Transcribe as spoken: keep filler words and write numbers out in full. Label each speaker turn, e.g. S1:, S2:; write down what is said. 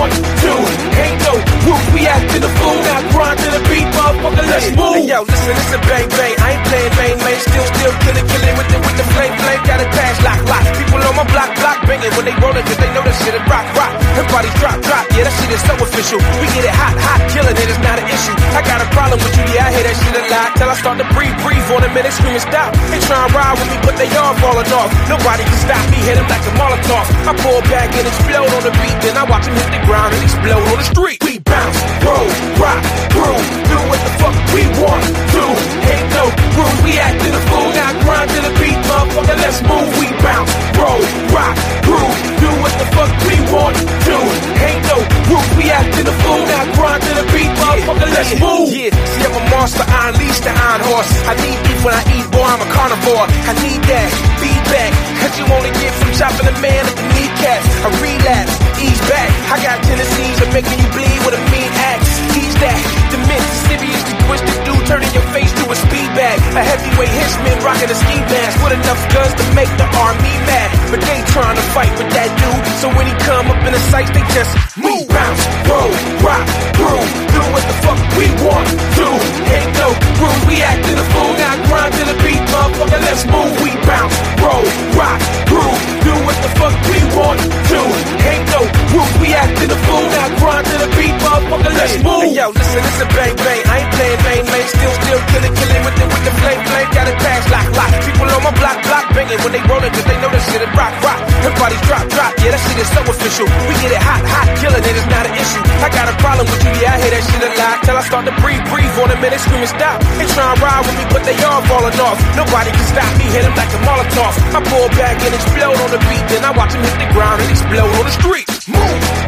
S1: want to. Ain't no roof, we acting a fool. Now grind to the beat, motherfucker, let's move. Hey, yo, listen, it's a bang bang. I ain't playing main main. Still, still killing, killing with the, with the flame flame. Got a pass, lock, lock. People on my block, block, banging when they rollin', cause they know that shit is rock, rock. Everybody's drop, drop. Yeah, that shit is so official. We get it hot, hot, killing it is not an issue. I got a problem with you, yeah, I hear that shit a lot. Till I start to breathe, breathe on them, and they scream and stop. They try and ride with me, but they all falling off. Nobody can stop me, hit them like a Molotov. I pull back and explode on the beat, then I watch them hit the ground and explode on the street. We bounce, roll, rock, groove, do what the fuck we want to. Ain't no groove, we acting a fool. Now grind to the beat, motherfucker, let's move. We bounce, roll, rock, groove, do what the fuck we want to. Ain't no groove, we acting a fool. Now grind to the beat, motherfucker, let's move. Yeah, see I'm a monster, I unleash the iron horse. I need beef when I eat, boy, I'm a carnivore. I need that feedback, cause you only get from chopping a man at the kneecaps. I relapse, ease back. I got tendencies of making you bleed with a mean axe. Ease that, the mental serious, the twisted dude turning your face to a speed bag. A heavyweight henchman rocking a ski mask with enough guns to make the army mad. But they trying to fight with that dude, so when he come up in the sights, they just move, bounce, roll, rock, groove, do what the fuck we want to. Ain't no groove, we acting a fool. Now grind to the beat, motherfucker, let's move. We bounce, roll, rock, groove, do what the fuck we want to. Ain't no groove, we acting a fool. Now grind to the beat, motherfucker, let's move. Hey, yo, listen, it's a bang bang. I ain't playing main main. Still, still killing, killing with the, with the flame flame. Got a pass, lock, lock. People on my block, block, banging when they rollin', cause they know that shit is rock, rock. Everybody's drop, drop. Yeah, that shit is so official. We get it hot, hot, killing it is not an issue. I got a problem with you, yeah, I hear that shit a lot. Till I start to breathe, breathe on them, and they scream and stop. They try and ride with me, but they all falling off. Nobody can stop me, hit them like a Molotov. I pull back and explode on the beat, then I watch them hit the ground and explode on the street. Move!